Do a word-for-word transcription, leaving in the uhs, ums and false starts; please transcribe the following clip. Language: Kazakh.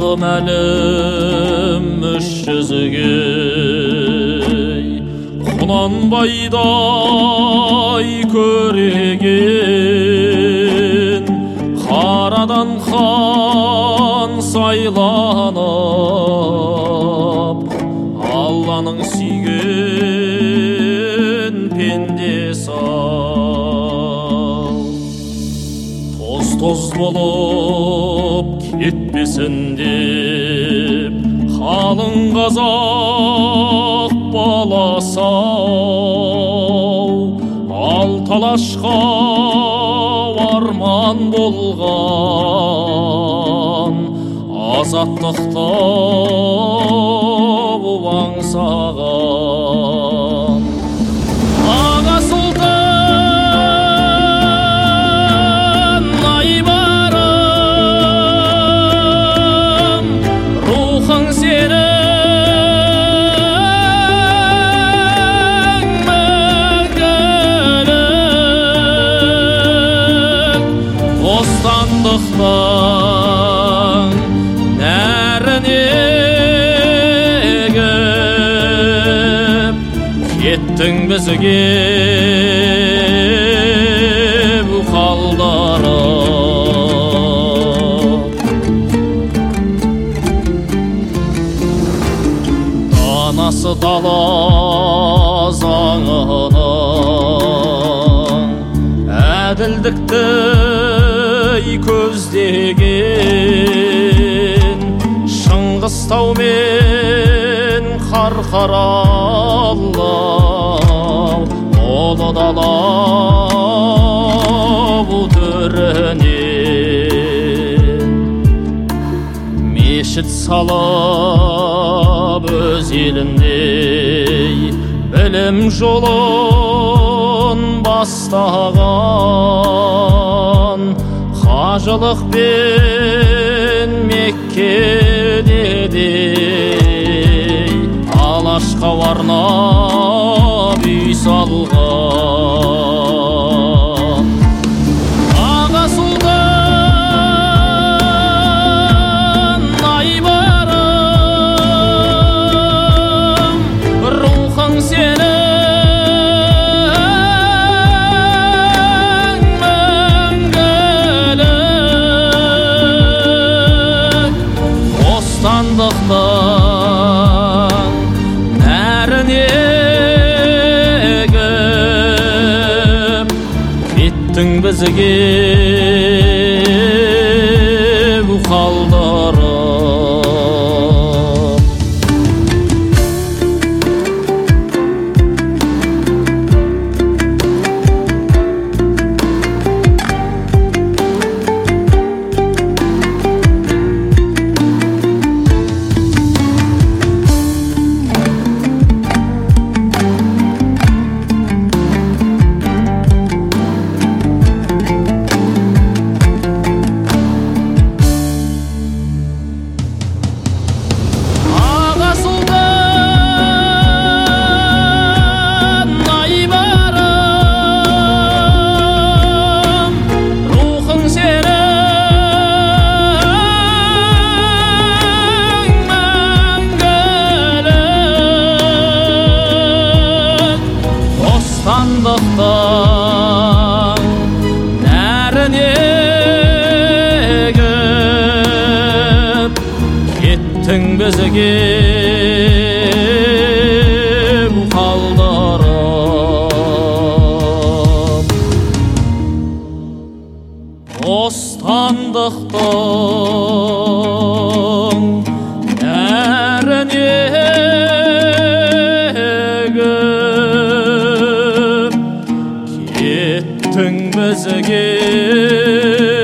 мәлім үш жүзге Құнанбайдай көреген қарадан хан сайланып Алланың сүйген пендесі ал тоз-тоз болып кетпесін деп қалың қазақ баласы ал талашқа арман болған азаттықты аңсаған аға сұлтан айбарым рухың сенің мәңгілік бостандықтың нәріне кеттің бізге бұл қалдырып данасы дала заңының әділдікті көздеген Шыңғыстау мен Қарқаралы ұлы дала бұл төрінен мешіт салып өз еліндей білім жолын бастаған қажылық пен Меккеде де алашқа арнап үй салған аға сұлтан айбарым рухың сенің мәңгілік бостандықтың нәріне кеттің бізге бұл қалдырып бостандықтың нәріне кеттің бізге бұл қалдырып бостандықтың нәріне кеттің бізге